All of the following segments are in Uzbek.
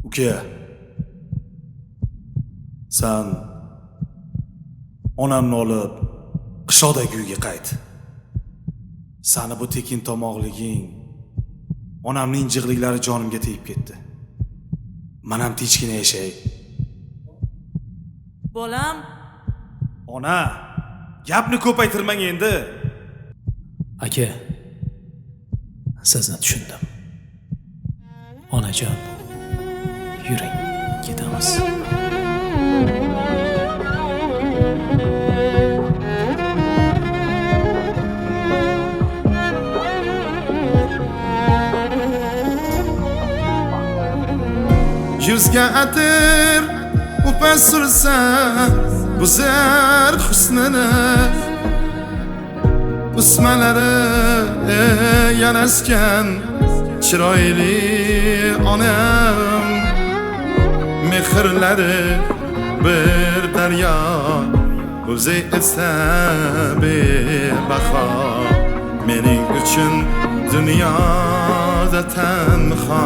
Uka, sen onamni olib qishloqdagi uyga qayt. Sani bu tekin tomoqliging, onamning injiqliklari jonimga tegib ketdi. Men ham tinchgina yashay. Bolam, Ona, gapni ko'paytirmang endi. Aka, sizni tushundim. Onajon, yuring, ketamiz. Yuzga atir upa sursa buzar husnini, usmalari yanaskan chiroyli onam, mehrlari bir daryo o'zi esa bebaho, mening uchun dunyoda tanho.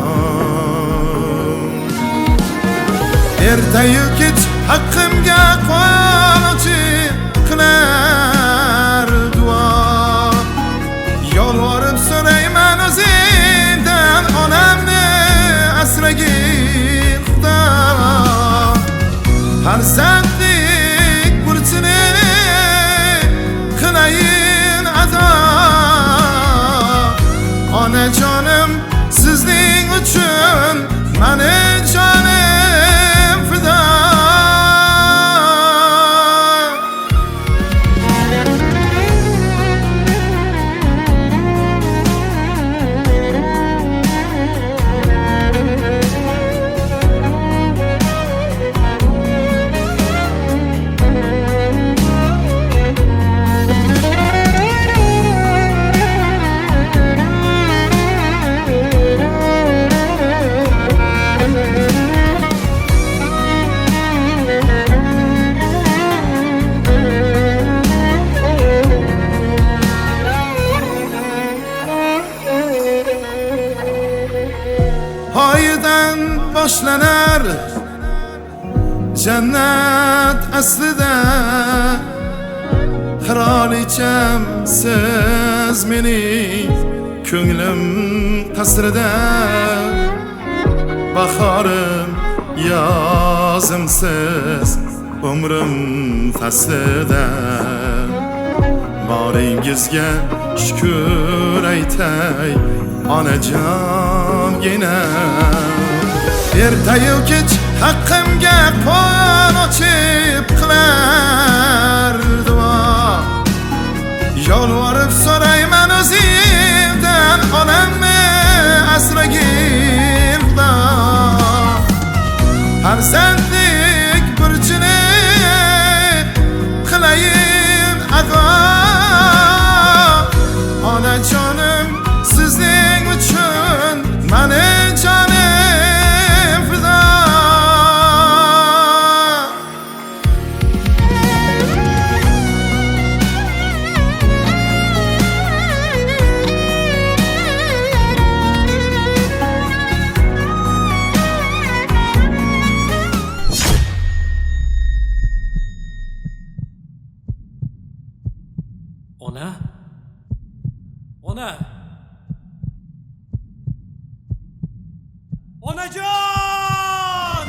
Ertayu kech haqqimga quvonchi qilar duo, yolvorib so'rayman o'zingdan, onamni asragin Xudo. Farzandlik burchini qilayin ado, onajonim sizning uchun mani jonim fido. Hoydan boshlanar jannat aslida, qirolicham siz mening ko'nglim qasrida, bahorim yozimsiz umrim faslida. Boringizga shukr aytay onajongina, ertayu kech haqqimga qo'l ochib qilar duo, yolvorib so'rayman o'zingdan, onamni asragin Xudo. Farzandlik burchini qilayin ado, onajonim sizning uchun mani jonim fido. Ona? Ona? Onajon!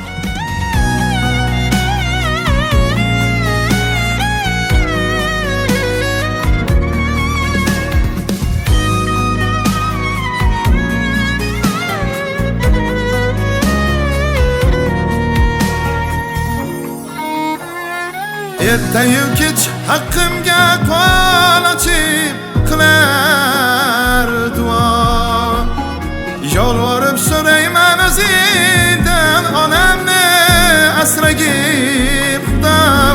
Ertayu kech haqqimga qo'l ochib qilar duo, yolvorib so'rayman o'zingdan, onamni asragin Xudo.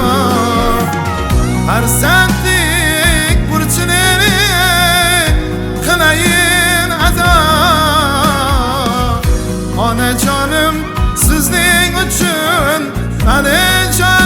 Farzandlik burchini qilayin ado, onajonim sizning uchun mani jonim